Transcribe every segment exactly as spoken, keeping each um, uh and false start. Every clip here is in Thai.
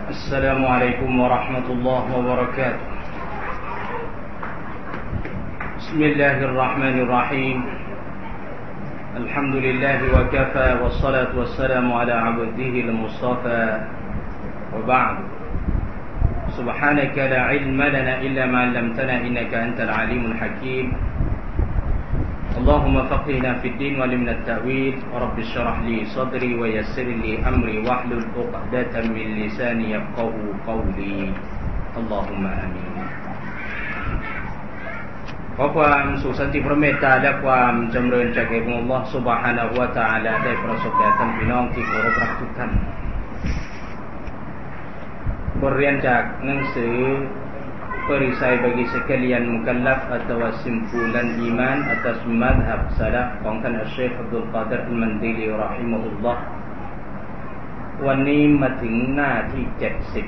السلام عليكم ورحمة الله وبركاته بسم الله الرحمن الرحيم الحمد لله وكفى والصلاة والسلام على عبده المصطفى وبعد سبحانك لا علم لنا إلا ما علمتنا إنك أنت العليم الحكيم اللهم فقهنا في الدين وعلمنا التأويل ورب اشرح لي صدري ويسر لي أمري واحلل عقدة من لساني يفقهوا قولي اللهم آمين ขอความสุขสันติพระเมตตาและความจำเริญจากองค์อัลเลาะห์ซุบฮานะฮูวะตะอาลาได้ประสบแด่ท่านพี่น้องที่เคารพรักทุกท่านบทเรียนจากหนังสือperisai bagi sekalian mukallaf atau simpulan iman atas madhab salaf ของท่านอัชชัยอับดุลกอดิรอัลมันดีลีเราะฮิมะฮุลลอฮ์วันนี้มาถึงหน้าที่เจ็ดสิบ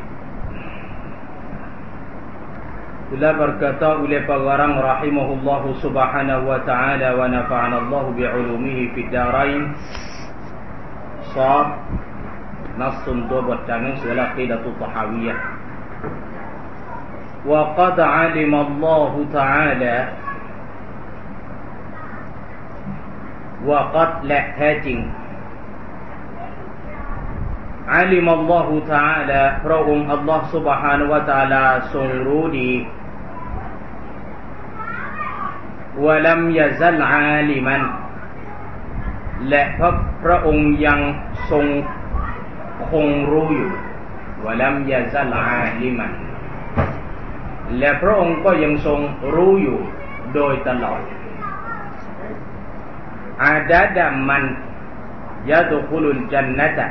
Beliau berkata oleh pengarang rahimahullah subhanahu wa ta'ala wa nafa'ana Allah bi'ulumihi fid darain Shad Nassun dua botจากหนังสืออะกีดะตุตะฮาวิยะห์وقد علم الله تعالى وقد และแท้จริง علم الله تعالى พระองค์อัลลอฮฺ سبحانه และ تعالى ทรงรู้ดี ولم يزل عالما และพระพระองค์ยังทรงคงรู้อยู่ ولم يزل عالماและพระองค์ก็ยังทรงรู้อยู่โดยตลอดอาดะดะมันยะดุคุลุลญันนะตะ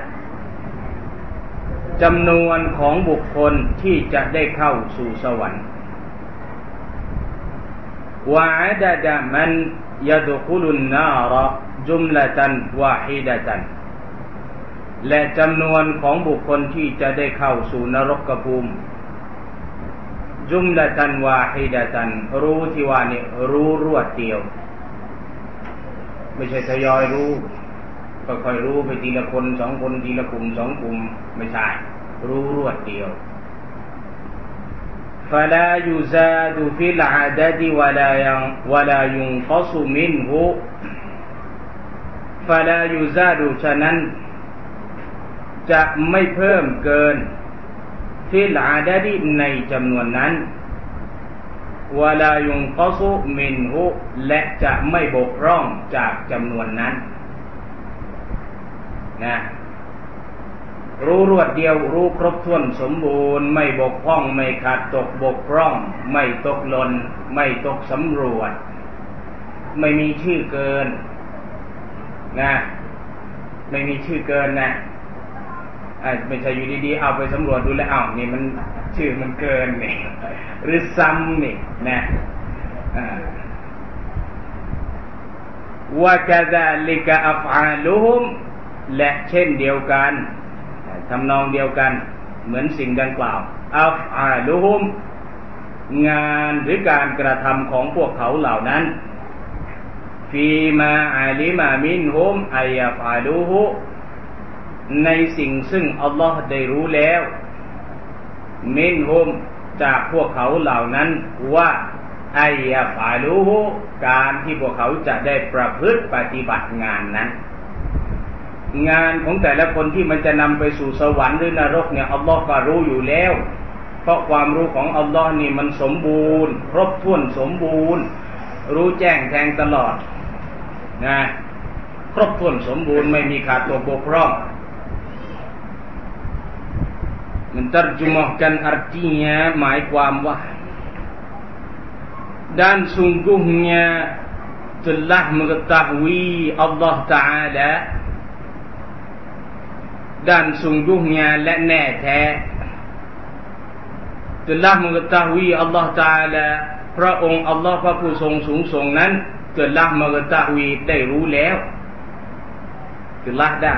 จำนวนของบุคคลที่จะได้เข้าสู่สวรรค์วะอาดะดะมันยะดุคุลุนนารจุมละตันวาฮิดะตันและจำนวนของบุคคลที่จะได้เข้าสู่นรกภูมิจุมละตันวาฮิดะตันรู้ที่ว่านี่รู้รวดเดียวไม่ใช่ทยอยรู้ค่อยๆรู้ไปทีละคนสองคนทีละกลุ่มสองกลุ่มไม่ใช่รู้รวดเดียว فلا يزاد في العدد ولا ولا ينقص منه فلا يزاد ฉะนั้นจะไม่เพิ่มเกินฟิลอาดะดิในจำนวนนั้นวะลายุนกอซุมินฮุและจะไม่บกพร่องจากจำนวนนั้นนะรู้รวดเดียวรู้ครบถ้วนสมบูรณ์ไม่บกพร่องไม่ขาดตกบกพร่องไม่ตกหล่นไม่ตกสำรวจไม่มีชื่อเกินนะไม่มีชื่อเกินนะไม่ใช่อยู่ดีๆเอาไปสำรวจดูแล้วอ้าวนี่มันชื่อมันเกินนี่หรือซ้ำนี่นะวะกะซาลิกะอัฟอาลุฮุมและเช่นเดียวกันทำนองเดียวกันเหมือนสิ่งดังกล่าวอัฟอาลุฮุมงานหรือการกระทำของพวกเขาเหล่านั้นฟีมาอาลิมามินฮุมอัยฟอาลุฮุในสิ่งซึ่งอัลลอฮ์ได้รู้แล้วมินฮุมจากพวกเขาเหล่านั้นว่าอัยยะฟาลูฮุการที่พวกเขาจะได้ประพฤติปฏิบัติงานนั้นงานของแต่ละคนที่มันจะนำไปสู่สวรรค์หรือนรกเนี่ยอัลลอฮ์ก็รู้อยู่แล้วเพราะความรู้ของอัลลอฮ์นี่มันสมบูรณ์ครบถ้วนสมบูรณ์รู้แจ้งแทงตลอดนะครบถ้วนสมบูรณ์ไม่มีขาดตกบกพร่องmenterjemahkan artinya หมายความว่า dan sungguhnya telah mengetahui Allah Ta'ala dan sungguhnya และแน่แท้ telah mengetahui Allah Ta'ala พระองค์อัลลอฮ์พระผู้ทรงสูงส่งนั้น telah mengetahui ได้รู้แล้ว telah ได้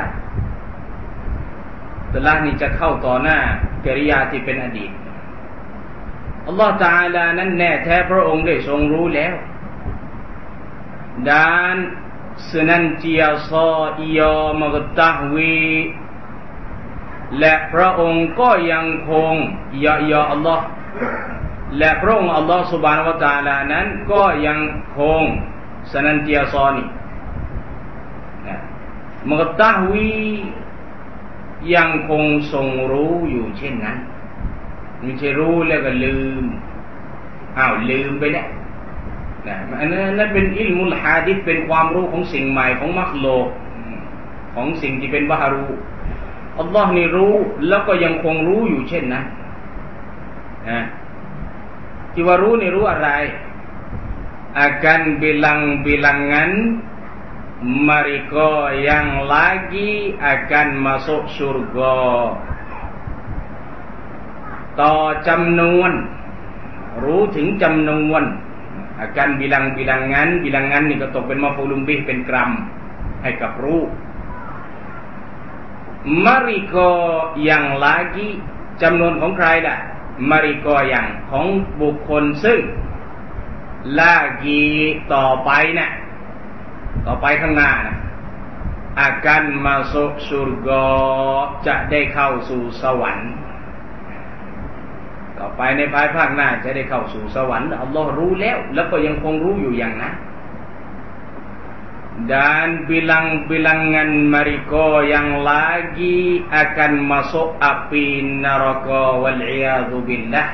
ตะละนี่จะเข้าต่อหน้ากริยาที่เป็นอดีตอัลลอฮฺ تعالى นั้นแน่แท้พระองค์ได้ทรงรู้แล้ว dan senantiasa ia mengetahui และพระองค์ก็ยังคงยะยาอัลลอฮ์และพระองค์อัลลอฮ์ซุบฮานะฮูวะตะอาลานั้นก็ยังคงsenantiasa ni mengetahui yang คงทรงรู้อยู่เช่นนั้นไม่ใช่รู้แล้วก็ลืมอ้าวลืมไปแล้วนะอันนั้นเป็นอิลมุลฮาดิษเป็นความรู้ของสิ่งใหม่ของมักโลกของสิ่งที่เป็นบาฮารูอัลลอฮ์นี่รู้แล้วก็ยังคงรู้อยู่เช่นนั้นนะที่ว่ารู้นี่รู้อะไรakan bilang-bilangan mereka yang lagi akan masuk surga ต่อจำนวนรู้ถึงจำนวน akan bilang-bilangan bilangan นี่ก็ตกเป็นมะฟูลุมบิฮ์เป็นกรัมให้กับรู้ mereka yang lagi จำนวนของใครล่ะ mereka yang ของบุคคลซึ่งลากีต่อไปนะต่อไปข้างหน้านะอาการมาสุสุรกอจะได้เข้าสู่สวรรค์ต่อไปในภายภาคหน้าจะได้เข้าสู่สวรรค์อัลลอฮ์รู้แล้วแล้วก็ยังคงรู้อยู่อย่างนั้น dan bilang-bilangan mereka yang lagi akan masuk api neraka wal iyadzu billah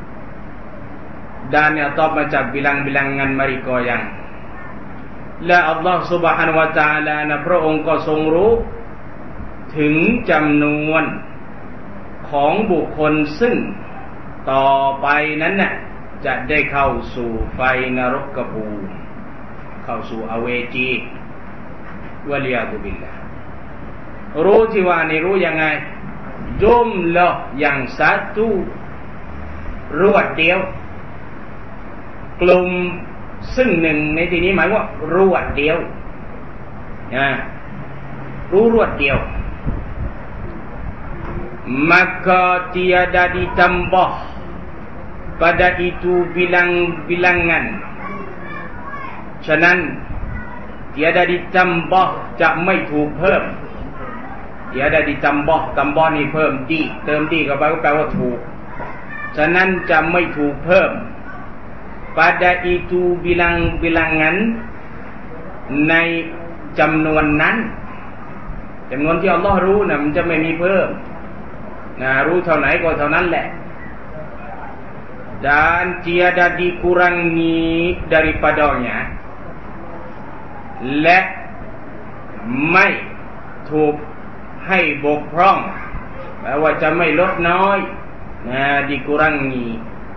dan yang topik macam bilang-bilangan mereka yang และอัลลอฮฺ سبحانه และ تعالى นะพระองค์ก็ทรงรู้ถึงจำนวนของบุคคลซึ่งต่อไปนั้นน่ะจะได้เข้าสู่ไฟนรกภูมิเข้าสู่อเวจีวะลิยาตุบิลลาห์รู้ที่ว่านี่รู้ยังไงจุมละอย่างสัตตุรวดเดียวกลุ่มซึ่งหนึ่งในที่นี้หมายว่ารวดเดียวนะรู้รวดเดียว maka tiada ditambah pada itu bilang-bilangan ฉะนั้น tiada ditambah จะไม่ถูกเพิ่ม tiada ditambah tambah นี่เพิ่มดีเติมดีเข้าไปก็แปลว่าถูกฉะนั้นจะไม่ถูกเพิ่มpada itu bilang-bilangan ในจำนวนนั้นจำนวนที่อัลลอฮ์รู้นะมันจะไม่มีเพิ่มนะรู้เท่าไหนก็เท่านั้นแหละ dan tiada dikurangi daripadanya และไม่ถูกให้บกพร่องแปลว่าจะไม่ลดน้อยนะ dikurangi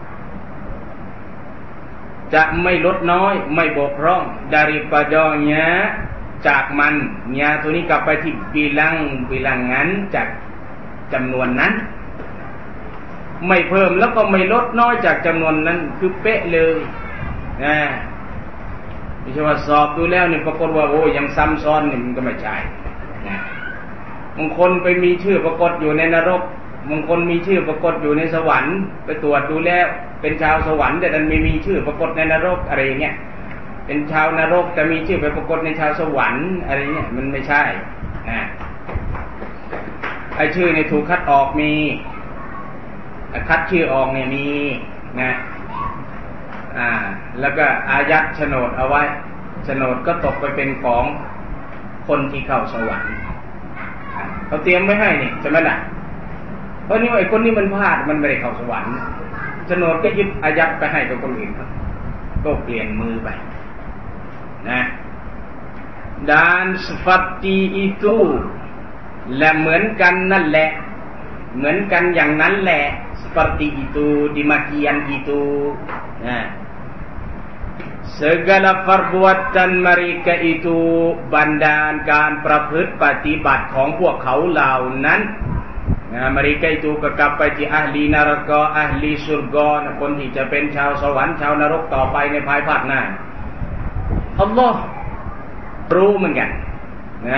จะไม่ลดน้อยไม่บกพร่อง daripadanya จากมันญาตัวนี้กลับไปที่บิลังบิลังนั้นจากจำนวนนั้นไม่เพิ่มแล้วก็ไม่ลดน้อยจากจำนวนนั้นคือเป๊ะเลยนะไม่ใช่ว่าสอบดูแล้วนี่ปรากฏว่าโอ้ยังซ้ำซ้อนนี่มันก็ไม่ใช่นะบางคนไปมีชื่อปรากฏอยู่ในนรกบางคนมีชื่อปรากฏอยู่ในสวรรค์ไปตรวจดูแล้วเป็นชาวสวรรค์แต่ดันไม่มีชื่อปรากฏในนรกอะไรอย่างเงี้ยเป็นชาวนรกแต่มีชื่อไปปรากฏในชาวสวรรค์อะไรเงี้ยมันไม่ใช่นะไอ้ชื่อในถูกคัดออกมีคัดชื่อออกเนี่ยมีนะอ่าแล้วก็อายัดโฉนดเอาไว้โฉนดก็ตกไปเป็นของคนที่เข้าสวรรค์เขาเตรียมไว้ให้นี่ใช่ไหมล่ะเพราะนี่ไอ้คนนี้มันพลาดมันไม่ได้เข้าสวรรค์โฉนดก็ยึดอายัดไปให้กับคนอื่นก็เปลี่ยนมือไปนะ dan seperti itu และเหมือนกันนั่นแหละเหมือนกันอย่างนั้นแหละ seperti itu demikian itu nah segala perbuatan mereka itu บรรดาการประพฤติปฏิบัติของพวกเขาเหล่านั้นนะ mereka itu ก็กลับไปที่ ahli neraka ahli surga นะคนที่จะเป็นชาวสวรรค์ชาวนรกต่อไปในภายภาคหน้าอัลลอฮ์รู้เหมือนกันนะ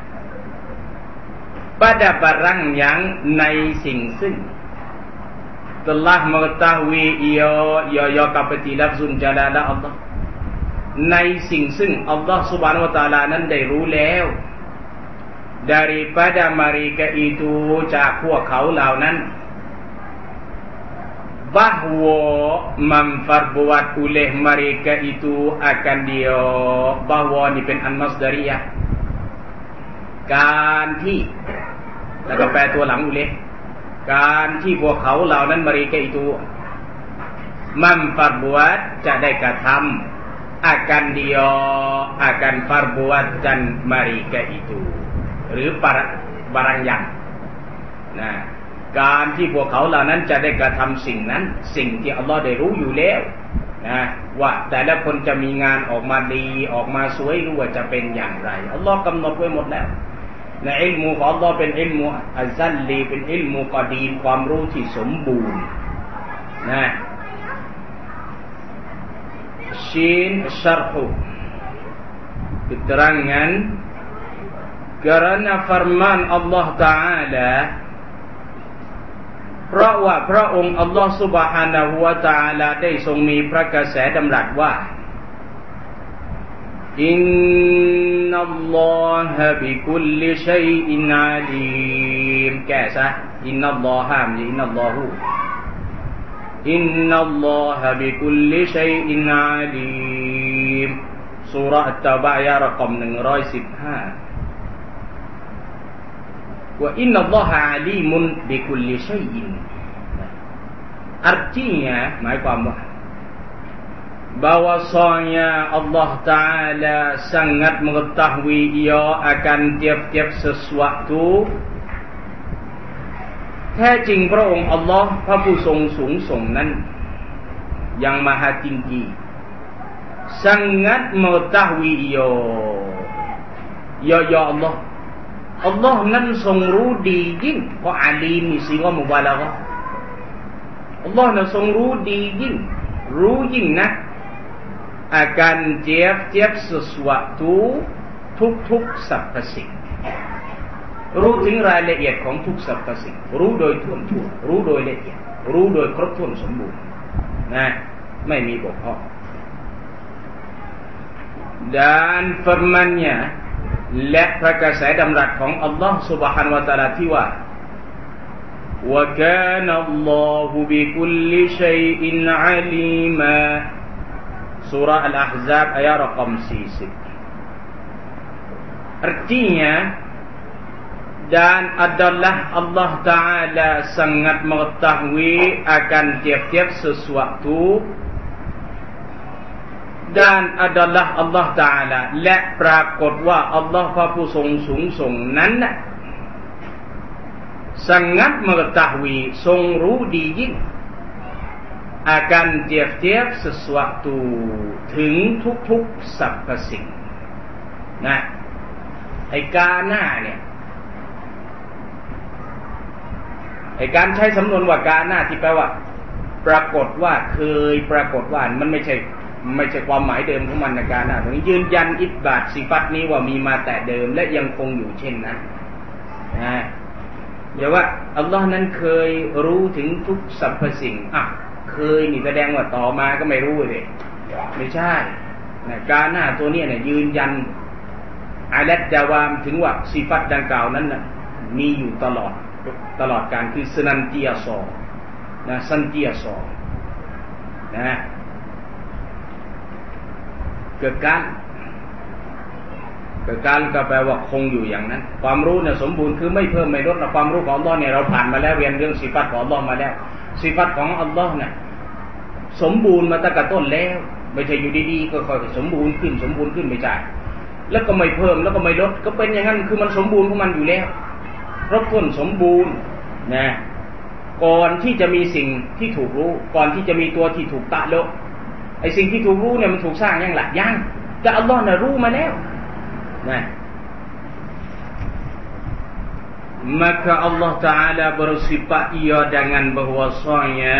pada barang yang ในสิ่งซึ่ง telah mengetahui ia ia ia kapati lafzun jalalah Allah ในสิ่งซึ่งอัลลอฮ์ซุบฮานะฮูวะตะอาลานั้นได้รู้แล้ว daripada mereka itu จากพวกเขาเหล่านั้น bahwa memperbuat oleh mereka itu akan dia bahwa นี่เป็นอันมัสดาริยะห์การที่แล้วก็แปลตัวหลังอุเลการที่พวกเขาเหล่านั้น mereka itu memperbuat จะได้กระทำ akan dia akan perbuatan mereka itu หรือbarangอย่างนะการที่พวกเขาเหล่านั้นจะได้กระทำสิ่งนั้นสิ่งที่อัลลอฮ์ได้รู้อยู่แล้วนะว่าแต่ละคนจะมีงานออกมาดีออกมาสวยรู้ว่าจะเป็นอย่างไรอัลลอฮ์กำหนดไว้หมดแล้วในอิลมูของอัลลอฮ์เป็นอิลมูอัลซัลลีเป็นอิลมูกอดีมความรู้ที่สมบูรณ์นะShin syarhu keterangan kerana firman Allah Ta'ala เพราะว่าพระองค์อัลลอฮฺ Subhanahu wa Ta'ala ได้ทรงมีพระกระแสดำรัสว่าอินนัลลอฮะบิคุลลิชัยอินอาลีมแก้ซะอินนัลลอฮะอินนัลลอฮุอินนัลลอฮะบิคุลลิชัยอินอาลีมซูเราะห์อัตตะบะอายะห์รกมหนึ่งร้อยสิบห้าwa inna allaha alimun bikulli syai'in artinya หมายความว่า bahwasanya Allah Ta'ala sangat mengetahui ia akan tiap-tiap sesuatu แท้จริงพระองค์อัลลอฮ์พระผู้ทรงสูงส่งนั้นyang maha tinggi sangat mengetahui ia ya ya Allahอัลลอฮ์นั้นทรงรู้ดียิ่งเพราะอาลีมนี่สิว่ามุบาละกะห์อัลลอฮ์นั้นทรงรู้ดียิ่งรู้ยิ่งนะ akan tiap-tiap sesuatu ทุกๆสรรพสิ่งรู้ถึงรายละเอียดของทุกสรรพสิ่งรู้โดยทั่วทั่วรู้โดยละเอียดรู้โดยครบถ้วนสมบูรณ์นะไม่มีบกพร่อง dan firman-Nya และพระกระแสดำรัสของอัลลอฮฺ Subhanahu wa Ta'ala ที่ว่า wa kana Allahu bi kulli syai'in 'alima ซูเราะห์อัลอะห์ซาบอายะห์รกมสี่สิบ artinya dan adalah Allah Ta'ala sangat mengetahui akan tiap-tiap sesuatu dan adalah Allah Ta'ala และปรากฏว่าอัลลอฮ์พระผู้ทรงสูงส่งนั้น sangat mengetahui ทรงรู้ดียิ่ง akan tiap-tiap sesuatu ถึงทุกๆสรรพสิ่งนะไอ้กาหน้าเนี่ยไอ้การใช้สำนวนว่ากาหน้าที่แปลว่าปรากฏว่าเคยปรากฏว่ามันไม่ใช่ไม่ใช่ความหมายเดิมของมันในการหน้าตรงนี้ยืนยันอิทบาทสิฟัตนี้ว่ามีมาแต่เดิมและยังคงอยู่เช่นนั้นนะอย่าว่าอัลลอฮ์นั้นเคยรู้ถึงทุกสรรพสิ่งอ่ะเคยนี่แสดงว่าต่อมาก็ไม่รู้เลยไม่ใช่นะการหน้าตัวนี้เนี่ยยืนยันอาลัดดาวามถึงว่าสิฟัตดังกล่าวนั้นน่ะมีอยู่ตลอดตลอดการคือสนันติยาซอนะสันติยาซอนะเกิดการเกิดการก็แปลว่าคงอยู่อย่างนั้นความรู้เนี่ยสมบูรณ์คือไม่เพิ่มไม่ลดนะความรู้ของอัลลอฮ์เนี่ยเราผ่านมาแล้วเรียนเรื่องสิฟัตของอัลลอฮ์มาแล้วสิฟัตของอัลลอฮ์เนี่ยสมบูรณ์มาตั้งแต่ต้นแล้วไม่ใช่อยู่ดีๆก็ค่อยสมบูรณ์ขึ้นสมบูรณ์ขึ้นไม่ใช่แล้วก็ไม่เพิ่มแล้วก็ไม่ลดก็เป็นอย่างนั้นคือมันสมบูรณ์ของมันอยู่แล้วครบถ้วนสมบูรณ์นะก่อนที่จะมีสิ่งที่ถูกรู้ก่อนที่จะมีตัวที่ถูกตะโลไอ้สิ่งที่ถูกรู้เนี่ยมันถูกสร้างยังหลักยังแต่อัลลอฮ์น่ะรู้มาแล้วนะ maka Allah Ta'ala bersifat ia dengan bahwasanya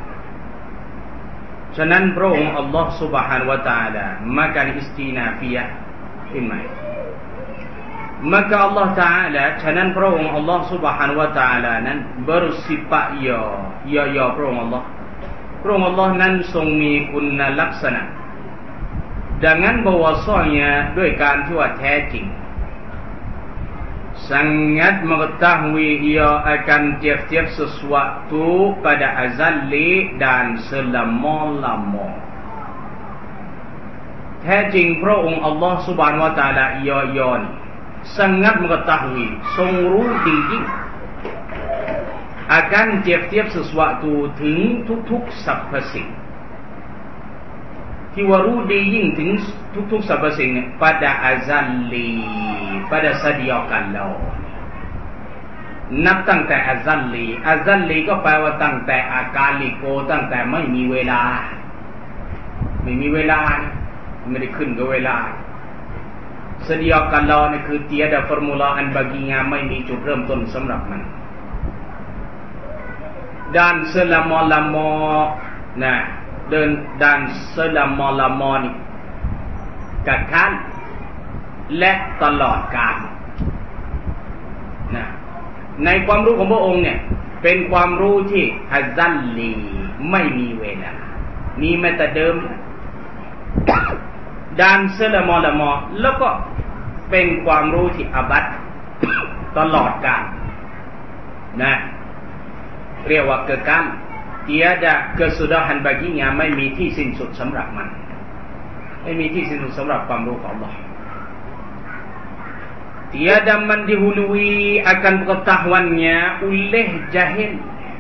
ฉะนั้นพระองค์อัลลอฮ์ Subhanahu wa Ta'ala maka istinafiyah ขึ้นไหมmaka Allah Ta'ala ฉะนั้นพระองค์อัลลอฮ์ Subhanahu wa Ta'ala นั้น bersifat ia ia ia พระองค์อัลลอฮ์พระองค์อัลลอฮ์นั้นทรงมีคุณลักษณะ dengan bahwasanya ด้วยการที่ว่าแท้จริง sangat mengetahui ia akan tiap-tiap sesuatu pada azali dan selama-lama. แท้จริงพระองค์อัลลอฮฺซุบฮานะฮูวะตะอาลาia ia ni sangat mengetahui ทรงรู้จริงๆ akan tiap-tiap sesuatu ถึงทุกๆสรรพสิ่งที่ว่ารู้ดียิ่งถึงทุกๆสรรพสิ่งเนี่ย pada azali pada sedia kala นับตั้งแต่อัซลลีอัซลลีก็แปลว่าตั้งแต่อากาลิโกตั้งแต่ไม่มีเวลาไม่มีเวลาไม่ได้ขึ้นกับเวลา sedia kala นี่คือ tiada permulaan baginya ไม่มีจุดเริ่มต้นสำหรับมัน dan selama-lama นะเดิน dan selama-lama นี่กัดขันและตลอดกาลนะในความรู้ของพระองค์เนี่ยเป็นความรู้ที่อัซลลีไม่มีเวลามีมาแต่เดิมด้านเซลมอลมอแล้วก็เป็นความรู้ที่อบัดตลอดกาลนะเรียกว่าเกิดการ tiada kesudahan baginya ไม่มีที่สิ้นสุดสำหรับมันไม่มีที่สิ้นสุดสำหรับความรู้ของ Allah tiada mendahului akan pengetahuannya oleh jahil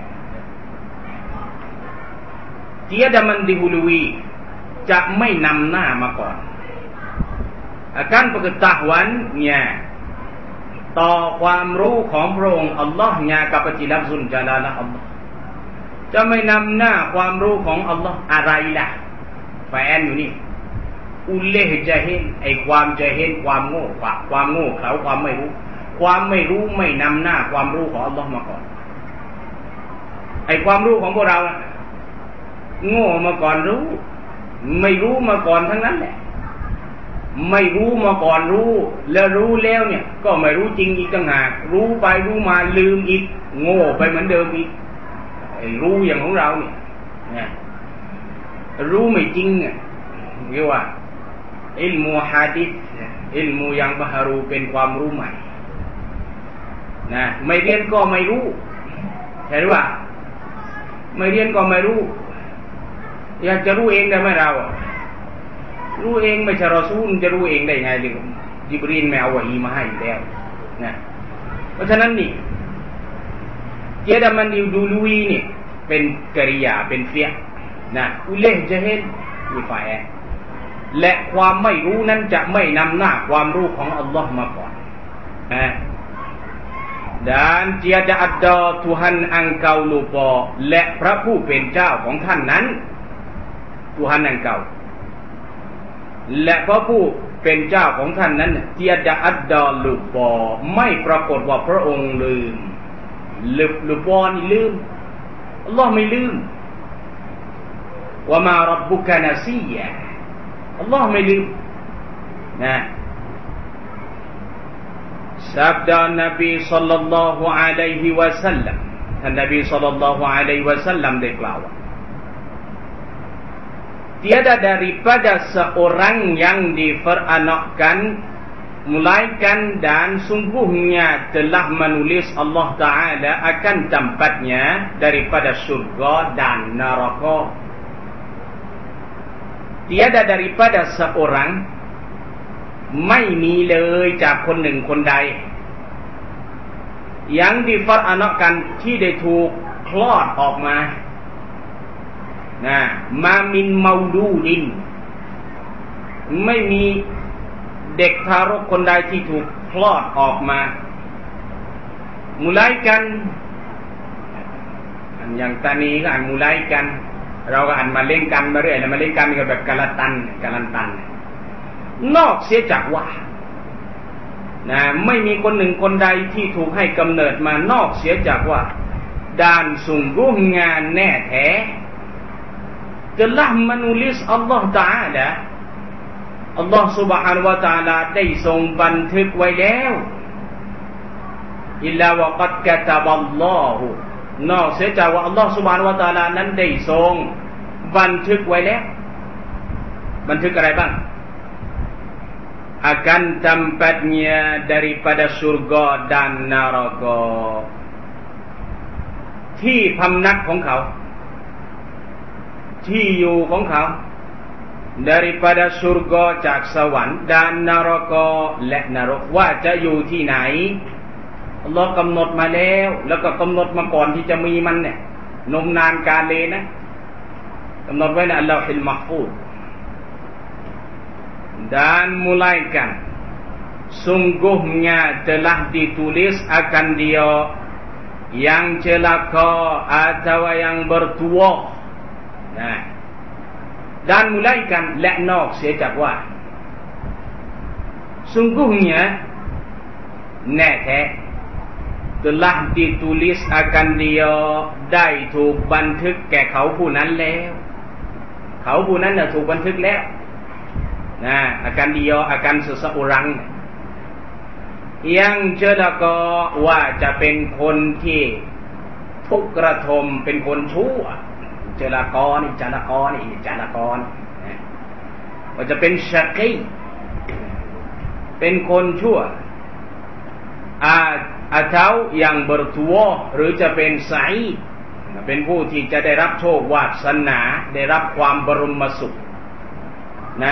tiada mendahului จะไม่นำหน้ามาก่อน akan pengetahuannya ต่อความรู้ของพระองค์อัลลอฮ์ญากับปฏิลักษุลจาลาละอัลลอฮ์จะไม่นำหน้าความรู้ของอัลลอฮ์อะไรล่ะแฟนอยู่นี่อุเลหจะเห็นไอ้ความจะเห็นความโง่ความโง่เขลาความไม่รู้ความไม่รู้ไม่นำหน้าความรู้ของอัลลอฮ์มาก่อนไอ้ความรู้ของพวกเราโง่มาก่อนรู้ไม่รู้มาก่อนทั้งนั้นแหละไม่รู้มาก่อนรู้แล้วรู้แล้วเนี่ยก็ไม่รู้จริงอีกต่างหากรู้ไปรู้มาลืมอีกโง่ไปเหมือนเดิมอีกไอ้รู้อย่างของเราเนี่ยนะรู้ไม่จริงอ่ะเรียกว่าอิลมูฮะดิษอิลมูยังบะฮารูเป็นความรู้ใหม่นะไม่เรียนก็ไม่รู้เห็นว่าไม่เรียนก็ไม่รู้อยากจะรู้เองได้ไหมเรารู้เองไม่ใช่รอซูลจะรู้เองได้ไงเลยญิบรีลไม่เอาวะฮีมาให้แล้วนะเพราะฉะนั้นนี่เจดามันดิวดูลุยนี่เป็นกริยาเป็นเฟียนะอุเลห์จะเห็นมีฝ่ายและความไม่รู้นั้นจะไม่นำหน้าความรู้ของอัลลอฮ์มาก่อนนะ dan tiada ada Tuhan engkau lupa และพระผู้เป็นเจ้าของท่านนั้น Tuhan engkau และพระผู้เป็นเจ้าของท่านนั้น tiada ada lupa ไม่ปรากฏว่าพระองค์ลืมลืมลืมนี่ลืมอัลลอฮ์ไม่ลืมว่ามารับบุกนาซียะอัลลอฮ์ไม่ลืมนะsabda Nabi sallallahu alaihi wasallam ท่านนบี sallallahu alaihi wasallam ได้กล่าวว่า tiada daripada seorang yang diperanakkan melainkan dan sungguhnya telah menulis Allah Ta'ala akan tempatnya daripada syurga dan neraka tiada daripada seorangไม่มีเลยจากคนหนึ่งคนใดยังดิฟัรอานะกันที่ได้ถูกคลอดออกมานะมามินเมาดูดินไม่มีเด็กทารกคนใดที่ถูกคลอดออกมามุไลกันอย่างตานีก็อ่านมุไลกันเราก็อ่านมาเล่นกันมาเรื่อยแล้วมาเล่นกันกันแบบกาลตันกาลันตันนอกเสียจากว่านะไม่มีคนหนึ่งคนใดที่ถูกให้กำเนิดมานอกเสียจากว่าด้านสุ่งรุ่งงานแน่แท้telah menulis Allah Ta'ala Allah Subhanahu Wa Ta'ala ได้ทรงบันทึกไว้แล้วอิลลาวะกัดกะตะบัลลอฮุนอกเสียจากว่า Allah Subhanahu Wa Ta'ala นั้นได้ทรงบันทึกไว้แล้วบันทึกอะไรบ้าง akan tempatnya daripada surga dan nerakaที่พำนักของเขาที่อยู่ของเขา daripada surga จากสวรรค์ dan neraka และนรกว่าจะอยู่ที่ไหนอัลลอฮ์กำหนดมาแล้วแล้วก็กำหนดมาก่อนที่จะมีมันเนี่ยนมนานกาลเลยนะกำหนดไว้ในอัลลอฮิลมัหฟูซ dan mulaikan sungguhnya telah ditulis akan dia yang celaka atau yang bertuah. Nah, dan mulaikan และนอกเสียจากว่า sungguhnya แน่แท้ telah ditulis akan dia ได้ถูกบันทึกแก่เขาผู้นั้นแล้วเขาผู้นั้นน่ะถูกบันทึกแล้วนะ akan dia akan seseorang yang celaka ว่าจะเป็นคนที่ทุกข์กระทมเป็นคนชั่วเจลากรนี่จารกรนี่จารกรว่าจะเป็นชักกี้เป็นคนชั่วอาอาเท้าอย่างเบอร์ทัวหรือจะเป็นไซเป็นผู้ที่จะได้รับโชควาสนาได้รับความบรมสุขนะ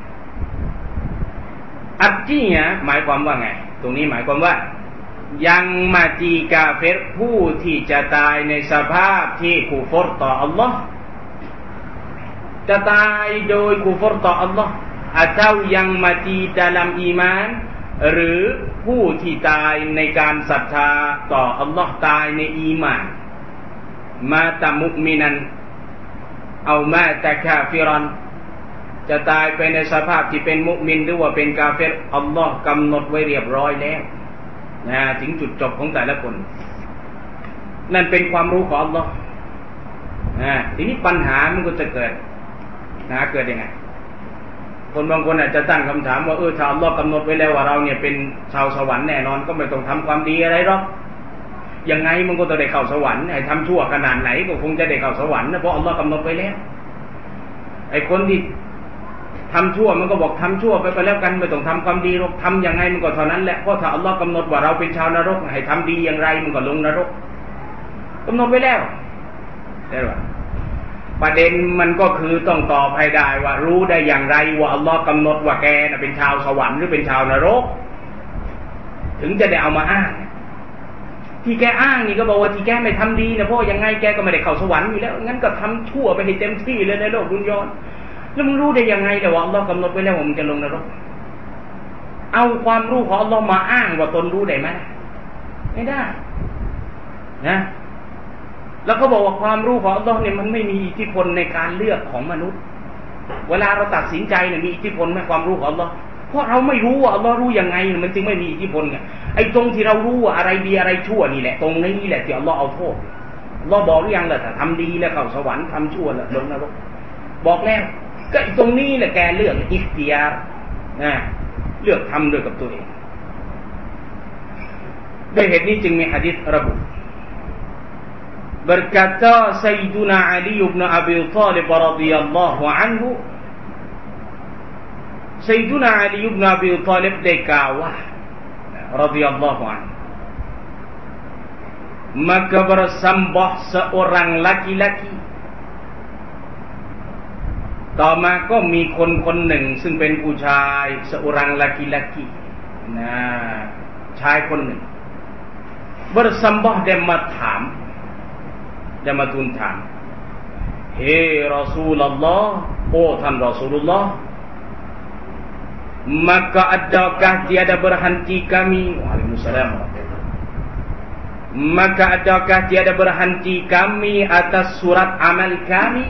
อัจจีเนี่ยหมายความว่าไงตรงนี้หมายความว่ายังมาจีกาเฟรผู้ที่จะตายในสภาพที่กุฟรต่ออัลลอฮ์จะตายโดยกุฟรต่ออัลลอฮ์atau yang mati dalam iman หรือผู้ที่ตายในการศรัทธาต่ออัลลอฮ์ตายในอีหม่านมาตะมุมินันเอามาตะกาฟิรันจะตายไปในสภาพที่เป็นมุมินหรือว่าเป็นกาเฟรอัลลอฮ์กำหนดไว้เรียบร้อยแล้วนะถึงจุดจบของแต่ละคนนั่นเป็นความรู้ของอัลลอฮ์นะทีนี้ปัญหามันก็จะเกิดนะเกิดยังไงคนบางคนอาจจะตั้งคำถามว่าเออถ้าอัลลอฮ์กำหนดไว้แล้วว่าเราเนี่ยเป็นชาวสวรรค์แน่นอนก็ไม่ต้องทำความดีอะไรหรอกยังไงมันก็ต้องได้เข้าสวรรค์ไอ้ทำชั่วขนาดไหนก็คงจะได้เข้าสวรรค์นะเพราะอัลลอฮ์กำหนดไว้แล้วไอ้คนที่ทำชั่วมันก็บอกทำชั่วไปไปแล้วกันไม่ต้องทำความดีหรอกทำยังไงมันก็เท่านั้นแหละเพราะถ้าอัลลอฮ์กำหนดว่าเราเป็นชาวนรกให้ทำดีอย่างไรมันก็ลงนรกกำหนดไว้แล้วใช่ไหมประเด็นมันก็คือต้องตอบให้ได้ว่ารู้ได้อย่างไรว่าอัลลอฮ์กำหนดว่าแกน่ะเป็นชาวสวรรค์หรือเป็นชาวนรกถึงจะได้เอามาอ้างที่แกอ้างนี่ก็บอกว่าที่แกไม่ทำดีนะเพราะยังไงแกก็ไม่ได้เข้าสวรรค์อยู่แล้วงั้นก็ทำชั่วไปให้เต็มที่เลยในโลกดุนยาแล้วมึงรู้ได้ยังไงแต่ว่าอัลลอฮ์กำหนดไว้แล้วว่ามึงจะลงนรกเอาความรู้ของอัลลอฮ์มาอ้างว่าตนรู้ได้ไหมไม่ได้นะแล้วเขาบอกว่าความรู้ของอัลลอฮ์เนี่ยมันไม่มีอิทธิพลในการเลือกของมนุษย์เวลาเราตัดสินใจเนี่ยมีอิทธิพลไหมความรู้ของอัลลอฮ์เพราะเราไม่รู้ว่าอัลลอฮ์รู้ยังไงมันจึงไม่มีอิทธิพลไงไอ้ตรงที่เรารู้ว่าอะไรดีอะไรชั่วนี่แหละตรงนี้แหละที่อัลลอฮ์เอาโทษอัลลอฮ์บอกหรือยังล่ะถ้าทำดีแล้วเข้าสวรรค์ทำชั่วแล้วลงนรกบอกแล้วก็ตรงนี้แหละแกเลือกอิคติยารนะเลือกทำด้วยกับตัวเองด้วยเหตุนี้จึงมีหะดีษระบุberkata Sayyiduna Ali bin Abi Thalib radhiyallahu anhu Sayyiduna Ali bin Abi Thalib ได้กล่าวว่า radhiyallahu anhu maka bersembah seorang laki-lakiต่อมาก็มีคนคนหนึ่งซึ่งเป็นผู้ชาย seorang laki-laki นะชายคนหนึ่ง bersembah ได้มาถามได้มาทูลถามเฮ้รอซูลุลลอฮ์โอ้ท่านรอซูลุลลอฮ์ maka adakah tiada berhenti kami Waalaikumsalam maka adakah tiada berhenti kami atas surat amal kami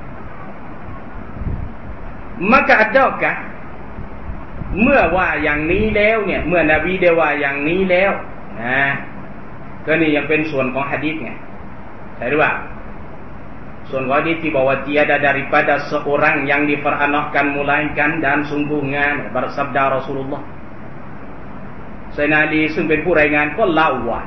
maka adakah เมื่อว่าอย่างนี้แล้วเนี่ยเมื่อนบีได้ว่าอย่างนี้แล้วนะก็นี่ยังเป็นส่วนของหะดีษไงใช่หรือเปล่าส่วนของหะดีษที่บอกว่า tiada daripada seorang yang diperanakkan melainkan dan sungguhnya bersabda Rasulullah ไซนาลีซึ่งเป็นผู้รายงานก็เล่าว่า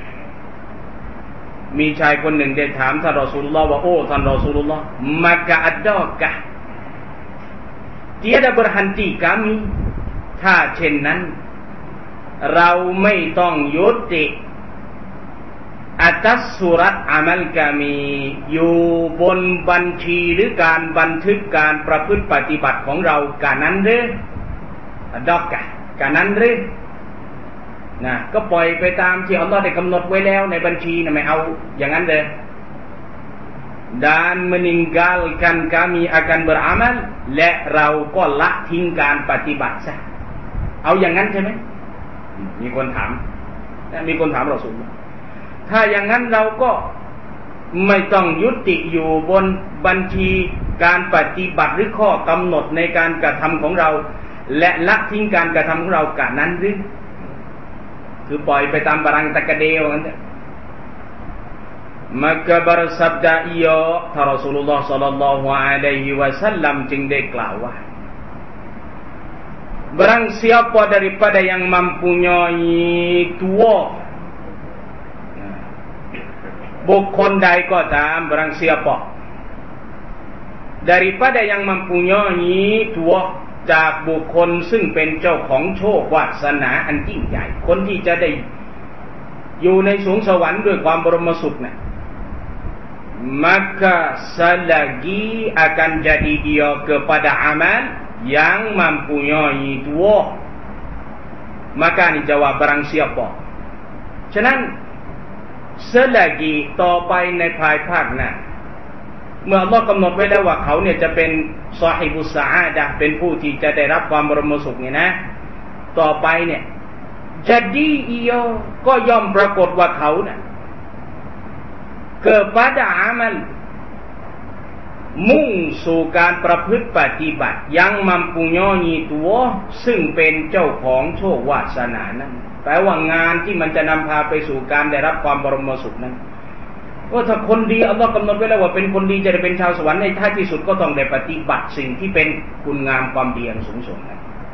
มีชายคนหนึ่งได้ถามท่านรอซูลุลลอฮ์ว่าโอ้ท่านรอซูลุลลอฮ์ maka adakah tiada berhenti kami ถ้าเช่นนั้นเราไม่ต้องยุติอัตัสสุรัตอามัลกามีอยู่บนบัญชีหรือการบันทึกการประพฤติปฏิบัติของเรากะนั้นหรือดอกกะกะนั้นหรือนะก็ปล่อยไปตามที่อัลลอฮ์ได้กำหนดไว้แล้วในบัญชีนะไม่เอาอย่างนั้นเลย dan meninggalkan kami akan beramal และเราก็ละทิ้งการปฏิบัติซะเอาอย่างนั้นใช่ไหมมีคนถามมีคนถามเราสูงถ้าอย่างนั้นเราก็ไม่ต้องยุติอยู่บนบัญชีการปฏิบัติหรือข้อกำหนดในการกระทำของเราและละทิ้งการกระทำของเรากะนั้นหรือคือปล่อยไปตามบารังตะกะเดวงั้นmaka bersabda ia Rasulullah sallallahu alaihi wasallam จึงได้กล่าวว่า barang siapa daripada yang mempunyai tua บุคคลใดก็ตาม barang siapa daripada yang mempunyai tua จากบุคคลซึ่งเป็นเจ้าของโชควาสนาอันยิ่งใหญ่คนที่จะได้อยู่ในสวงสวรรค์ด้วยความบรมสุขน่ะmaka selagi akan jadi dia kepada amal yang mempunyai dua maka ni jawab barang siapa ฉะนั้น selagi ต่อไปในภายภาคหน้าเมื่ออัลเลาะห์กำหนดไว้แล้วว่าเขาเนี่ยจะเป็นซอฮิบุสซะอาดะห์เป็นผู้ที่จะได้รับความบรมสุขเนี่ยนะต่อไปเนี่ย jadi ia ก็ย่อมปรากฏว่าเขาน่ะkepada amal มุ่งสู่การประพฤติปฏิบัติยังmempunyai duaซึ่งเป็นเจ้าของโชควาสนานั้นแปลว่างานที่มันจะนำพาไปสู่การได้รับความบรมสุขนั้นว่าถ้าคนดีอัลเลาะห์กำหนดไว้แล้วว่าเป็นคนดีจะได้เป็นชาวสวรรค์ในท้ายที่สุดก็ต้องได้ปฏิบัติสิ่งที่เป็นคุณงามความดีอย่างสูงส่งนะ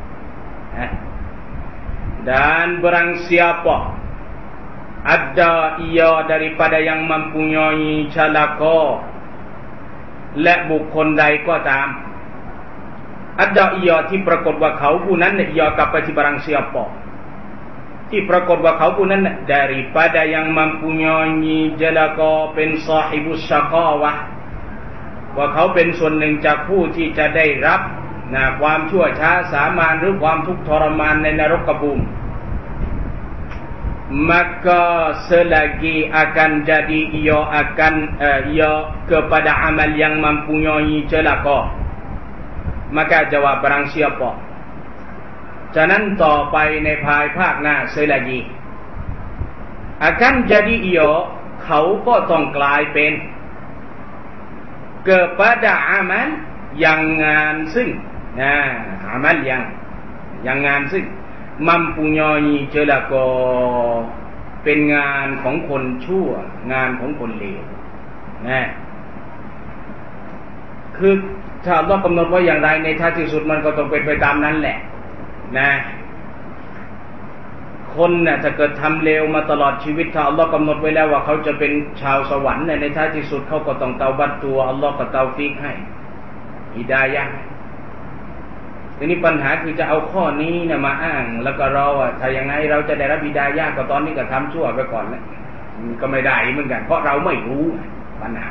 dan barang siapa ada ia daripada yang mempunyai calaka และบุคคลใดก็ตาม ada ia ที่ปรากฏว่าเขาผู้นั้นเนี่ย ia กลับไปที่ barang siapa ที่ปรากฏว่าเขาผู้นั้น daripada yang mempunyai calaka เป็น sahibus syaqawah ว่าเขาเป็นส่วนหนึ่งจากผู้ที่จะได้รับนะความชั่วช้าสามานหรือความทุกข์ทรมานในนรกภูมิmaka selagi akan jadi ia akan uh, ia kepada amal yang mempunyai celaka maka jawab barang siapa ฉะนั้นต่อไปในภายภาคหน้า selagi akan jadi ia เขาก็ต้องกลายเป็น kepada amal ยังงานซึ่งนะ amal ยังยังงานซึ่งmempunyai celaka เป็นงานของคนชั่วงานของคนเลวนะคือถ้าอัลเลาะห์กำหนดไว้อย่างไรในท้ายที่สุดมันก็ต้องเป็นไปตามนั้นแหละนะคนน่ะถ้าเกิดทำเลวมาตลอดชีวิตถ้าอัลเลาะห์กำหนดไว้แล้วว่าเขาจะเป็นชาวสวรรค์ในท้ายที่สุดเขาก็ต้องเตาบัตตัวอัลเลาะห์ก็เตาฟีกให้ฮิดายะห์ทีนี้ปัญหาคือจะเอาข้อนี้เนี่ยมาอ้างแล้วก็รอว่าถ้าอย่างไงเราจะได้รับฮิดายะห์ก็ตอนนี้ก็ทำชั่วไปก่อนแล้วก็ไม่ได้เหมือนกันเพราะเราไม่รู้ปัญหา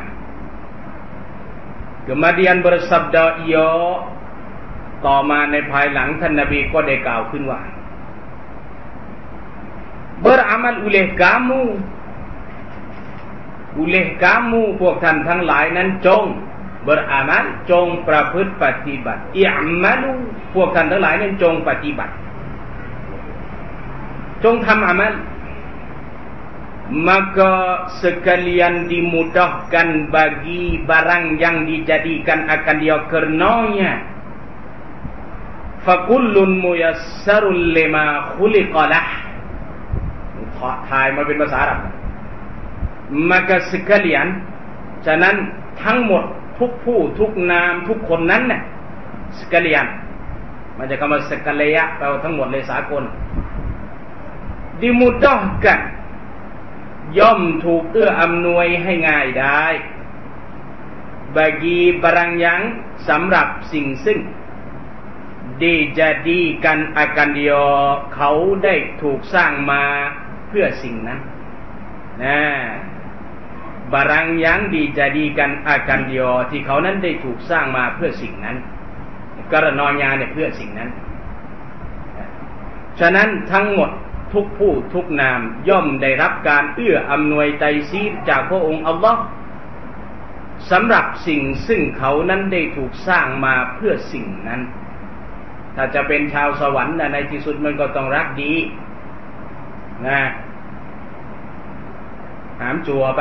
Kemudian bersabda ia ต่อมาในภายหลังท่านนบีก็ได้กล่าวขึ้นว่า beramal oleh kamu oleh kamu พวกท่านทั้งหลายนั้นจงberamal จงประพฤติปฏิบัติ i'malu พวกท่านทั้งหลายนั้นจงปฏิบัติจงทำอามัล maka sekalian dimudahkan bagi barang yang dijadikan akan dia karenanya fakullun muyassarul lima khuliqalah ถ่ายมาเป็นภาษาอาหรับ maka sekalian ฉะนั้นทั้งหมดทุกผู้ทุกนามทุกคนนั้นน่ะ sekalian มันจะคำว่า sekaliya แปลว่าทั้งหมดเลยสากล dimudahkan ย่อมถูกเอื้ออำนวยให้ง่ายได้ bagi barang yang สำหรับสิ่งซึ่ง dijadikan akan dia เขาได้ถูกสร้างมาเพื่อสิ่งนั้นนะ barang yang dijadikan akan dia ที่เขานั้นได้ถูกสร้างมาเพื่อสิ่งนั้นกรณญาเนี่ยเพื่อสิ่งนั้นฉะนั้นทั้งหมดทุกผู้ทุกนามย่อมได้รับการเอื้ออำนวยไตรซีรจากพระองค์อัลลอฮ์สำหรับสิ่งซึ่งเขานั้นได้ถูกสร้างมาเพื่อสิ่งนั้นถ้าจะเป็นชาวสวรรค์ในที่สุดมันก็ต้องรักดีนะหามจัวไป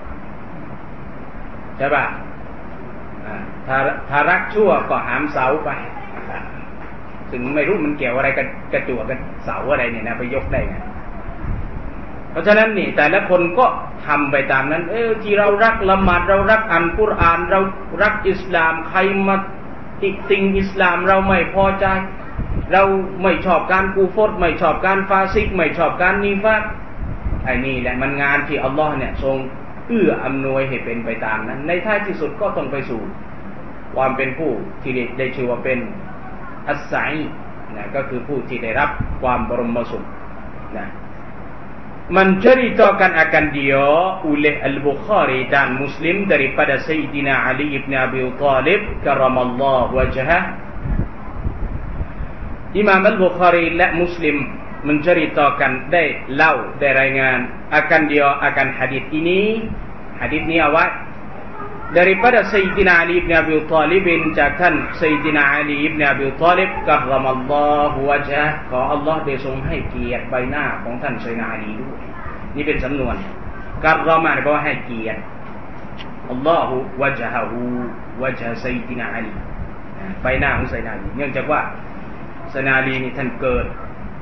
ใช่ป่ะถ้าถ้ารักชั่วก็หามเสาไปถึงไม่รู้มันเกี่ยวอะไรกับกระจั่วกับเสาอะไรเนี่ยนะไปยกได้ไงเพราะฉะนั้นนี่แต่ละคนก็ทำไปตามนั้นเออที่เรารักละหมาดเรารักอ่านกุรอานเรารักอิสลามใครมาติติงอิสลามเราไม่พอใจเราไม่ชอบการกูฟรไม่ชอบการฟาซิกไม่ชอบการนิฟาคไอ้นี่แหละมันงานที่อัลลอฮ์เนี่ยทรงเอื้ออำนวยให้เป็นไปตามนั้นในท้ายที่สุดก็ต้องไปสู่ความเป็นผู้ที่ได้ชื่อว่าเป็นอัสซัยนะก็คือผู้ที่ได้รับความบรมสุขนะmenceritakan akan dia oleh Al-Bukhari dan Muslim daripada Sayyidina Ali ibn Abi Talib karramallahu wajhah. Imam Al-Bukhari และ Muslim menceritakan ได้เล่าได้รายงาน akan dia akan hadis ini hadis ini awal daripada Sayyidina Ali ibn Abi Talib จากท่าน Sayyidina Ali ibn Abi Talib karramallahu wajhah ขออัลลอฮ์ได้ทรงให้เกียรติใบหน้าของท่าน Sayyidina Ali ด้วยนี่เป็นสำนวนกัรรอมาแปลว่าให้เกียรติอัลลอฮุวะจฮะฮูวะจฮะ Sayyidina Ali ใบหน้าของ Sayyidina Ali เนื่องจากว่า Sayyidina Ali นี่ท่านเกิด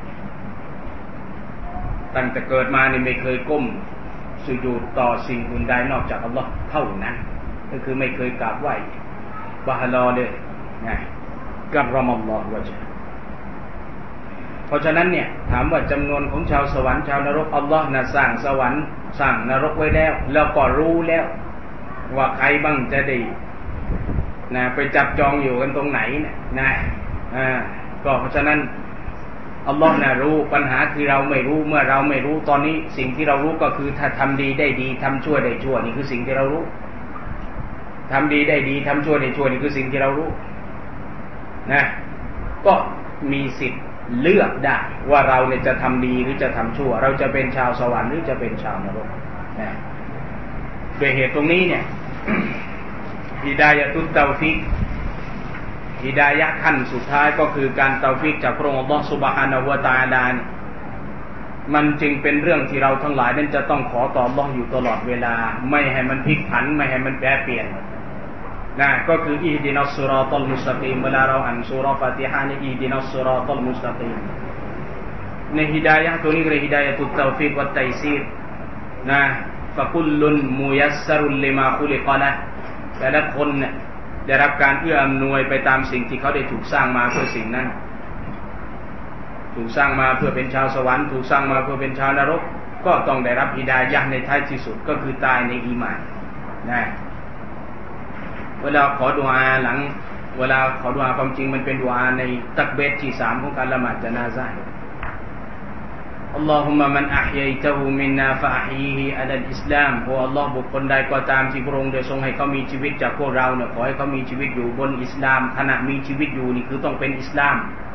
ตั้งแต่เกิดมานี่ไม่เคยก้มสุญูดต่อสิ่งอื่นใดนอกจากอัลลอฮ์เท่านั้นก็คือไม่เคยกราบไหว้บาฮลอเลยนะกัรรอมัลลอฮุวะจฮะเพราะฉะนั้นเนี่ยถามว่าจำนวนของชาวสวรรค์ชาวนรกอัลลอฮ์น่ะสร้างสวรรค์สร้างนรกไว้แล้วแล้วก็รู้แล้วว่าใครบ้างจะได้นะไปจับจองอยู่กันตรงไหนเนี่ยนะอ่าก็เพราะฉะนั้นอัลลอฮ์น่ะรู้ปัญหาคือเราไม่รู้เมื่อเราไม่รู้ตอนนี้สิ่งที่เรารู้ก็คือถ้าทำดีได้ดีทำชั่วได้ชั่วนี่คือสิ่งที่เรารู้ทำดีได้ดีทำชั่วได้ชั่วนี่คือสิ่งที่เรารู้นะก็มีสิทธิ์เลือกได้ว่าเราเนี่ยจะทำดีหรือจะทำชั่วเราจะเป็นชาวสวรรค์หรือจะเป็นชาวนรกนะโดยเหตุตรงนี้เนี่ย ฮิดายะตุตเตาฟิกฮิดายะขั้นสุดท้ายก็คือการเตาฟิกจากพระองค์อัลเลาะห์ซุบฮานะฮูวะตะอาลามันจึงเป็นเรื่องที่เราทั้งหลายนั้นจะต้องขอต่ออัลเลาะห์อยู่ตลอดเวลาไม่ให้มันพลิกผันไม่ให้มันแปรเปลี่ยนนะก็คืออิฮดินัสซิรอตัลมุสตะกีมเวลาเราอ่านซูเราะห์ฟาติฮะห์นี่อิฮดินัสซิรอตัลมุสตะกีมในฮิดายะห์ตัวนี้เรียกฮิดายะตุตเตาฟิกวัตไตซีรนะฟะกุลลุนมุยัสซะรุนลิมาคุลิกะละแต่ละคนเนี่ยได้รับการเอื้ออำนวยไปตามสิ่งที่เขาได้ถูกสร้างมาเพื่อสิ่งนั้นถูกสร้างมาเพื่อเป็นชาวสวรรค์ถูกสร้างมาเพื่อเป็นชาวนรกก็ต้องได้รับฮิดายะห์ในท้ายที่สุดก็คือตายในอีหม่านนะเวลาขอดุอาหลังเวลาขอดุอาความจริงมันเป็นดุอาในตักบีรที่สามของการละหมาดญะนาซะห์อัลลอฮุมมะมันอะฮยัยตะฮูมินนาฟะอะฮีฮิอะลัลอิสลามโอ้อัลลอฮ์บุคคลใดก็ตามที่พระองค์ได้ทรงให้เขามีชีวิตจากพวกเราเนี่ยขอให้เขามีชีวิตอยู่บนอิสลามขณะมีชีวิตอยู่นี่คือต้องเป็นอิสลาม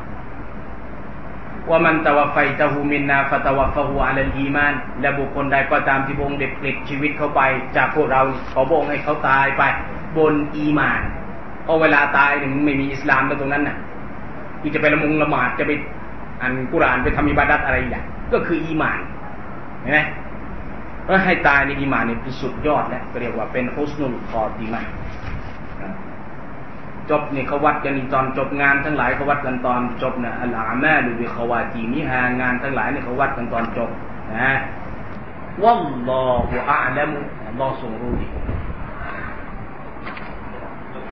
ว่ามันตะวัฟไฟตะฮูมินนาฟะตะวัฟฟะฮูอะลัลอีมานและบุคคลใดก็ตามที่พระองค์ได้ปลิดชีวิตเขาไปจากพวกเราขอพระองค์ให้เขาตายไปบนอีหม่านเพราะเวลาตายเนี่ยมันไม่มีอิสลามแล้วตรงนั้นน่ะที่จะไปละมุงละหมาดจะไปอ่านกุรอานไปทำอิบาดัตอะไรอย่างก็คืออีหม่านเห็นไหมเพราะให้ตายในอีหม่านนี่คือสุดยอดแล้วก็เรียกว่าเป็นฮุสนุลคอติมะห์จบนี่เขาวัดกันตอนจบงานทั้งหลายเขาวัดกันตอนจบนะอัลอามาลุบิคอวาตีมิฮางานทั้งหลายนี่เขาวัดกันตอนจบนะวัลลอฮุอะอ์ละมุอัลลอฮ์ทรงรู้ดี